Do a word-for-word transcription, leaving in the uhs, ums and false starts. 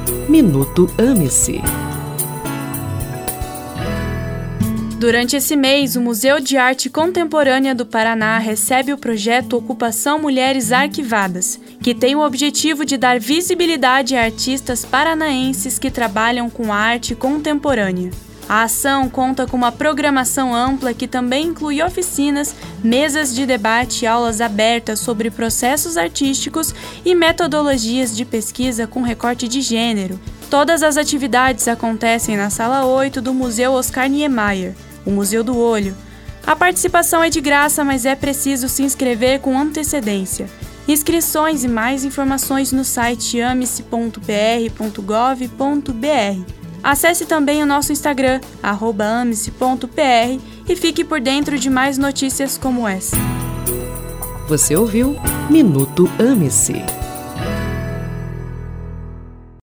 Minuto Ame-se. Durante esse mês, o Museu de Arte Contemporânea do Paraná recebe o projeto Ocupação Mulheres Arquivadas, que tem o objetivo de dar visibilidade a artistas paranaenses que trabalham com arte contemporânea. A ação conta com uma programação ampla que também inclui oficinas, mesas de debate e aulas abertas sobre processos artísticos e metodologias de pesquisa com recorte de gênero. Todas as atividades acontecem na Sala oito do Museu Oscar Niemeyer, o Museu do Olho. A participação é de graça, mas é preciso se inscrever com antecedência. Inscrições e mais informações no site ame-se ponto p r ponto gov ponto b r. Acesse também o nosso Instagram, arroba ame-se ponto p r, e fique por dentro de mais notícias como essa. Você ouviu Minuto Ame-se.